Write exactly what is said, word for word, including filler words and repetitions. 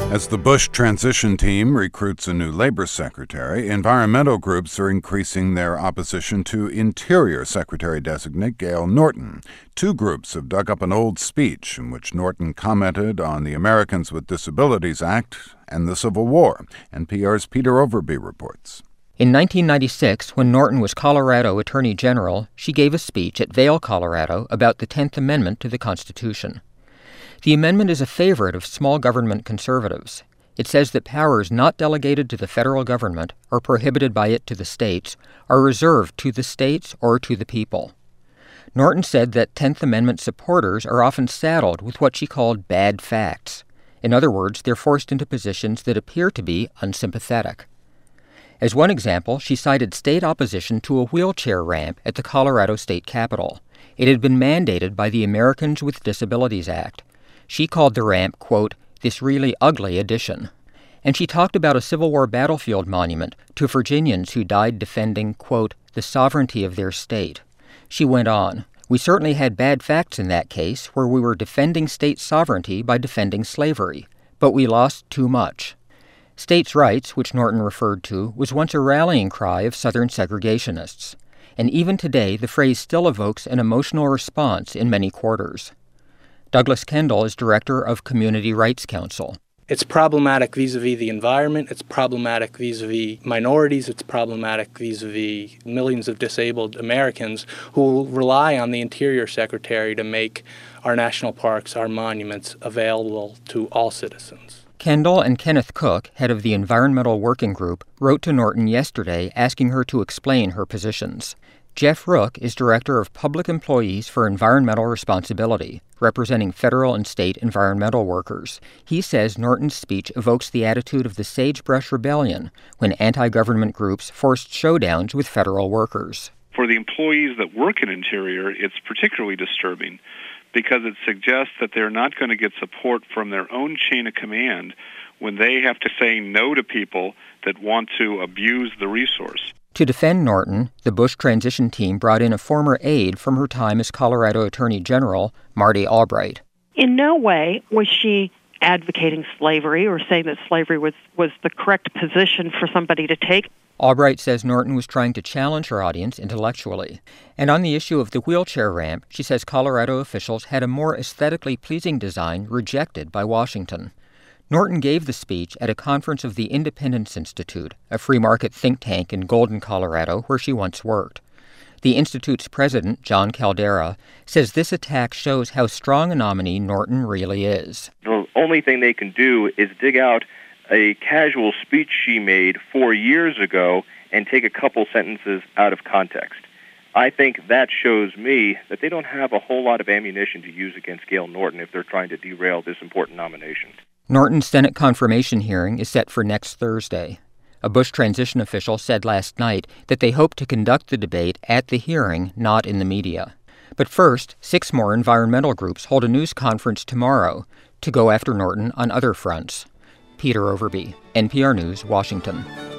As the Bush transition team recruits a new labor secretary, environmental groups are increasing their opposition to Interior Secretary-designate Gale Norton. Two groups have dug up an old speech in which Norton commented on the Americans with Disabilities Act and the Civil War. N P R's Peter Overby reports. In nineteen ninety-six, when Norton was Colorado Attorney General, she gave a speech at Vail, Colorado, about the tenth Amendment to the Constitution. The amendment is a favorite of small government conservatives. It says that powers not delegated to the federal government or prohibited by it to the states are reserved to the states or to the people. Norton said that tenth Amendment supporters are often saddled with what she called bad facts. In other words, they're forced into positions that appear to be unsympathetic. As one example, she cited state opposition to a wheelchair ramp at the Colorado State Capitol. It had been mandated by the Americans with Disabilities Act. She called the ramp, quote, this really ugly addition. And she talked about a Civil War battlefield monument to Virginians who died defending, quote, the sovereignty of their state. She went on, we certainly had bad facts in that case where we were defending state sovereignty by defending slavery, but we lost too much. States' rights, which Norton referred to, was once a rallying cry of Southern segregationists. And even today, the phrase still evokes an emotional response in many quarters. Douglas Kendall is director of Community Rights Council. It's problematic vis-a-vis the environment, it's problematic vis-a-vis minorities, it's problematic vis-a-vis millions of disabled Americans who rely on the Interior Secretary to make our national parks, our monuments, available to all citizens. Kendall and Kenneth Cook, head of the Environmental Working Group, wrote to Norton yesterday asking her to explain her positions. Jeff Rook is Director of Public Employees for Environmental Responsibility, representing federal and state environmental workers. He says Norton's speech evokes the attitude of the Sagebrush Rebellion, when anti-government groups forced showdowns with federal workers. For the employees that work in Interior, it's particularly disturbing because it suggests that they're not going to get support from their own chain of command when they have to say no to people that want to abuse the resource. To defend Norton, the Bush transition team brought in a former aide from her time as Colorado Attorney General, Marty Albright. In no way was she advocating slavery or saying that slavery was, was the correct position for somebody to take. Albright says Norton was trying to challenge her audience intellectually. And on the issue of the wheelchair ramp, she says Colorado officials had a more aesthetically pleasing design rejected by Washington. Norton gave the speech at a conference of the Independence Institute, a free market think tank in Golden, Colorado, where she once worked. The Institute's president, John Caldera, says this attack shows how strong a nominee Norton really is. The only thing they can do is dig out a casual speech she made four years ago and take a couple sentences out of context. I think that shows me that they don't have a whole lot of ammunition to use against Gale Norton if they're trying to derail this important nomination. Norton's Senate confirmation hearing is set for next Thursday. A Bush transition official said last night that they hope to conduct the debate at the hearing, not in the media. But first, six more environmental groups hold a news conference tomorrow to go after Norton on other fronts. Peter Overby, N P R News, Washington.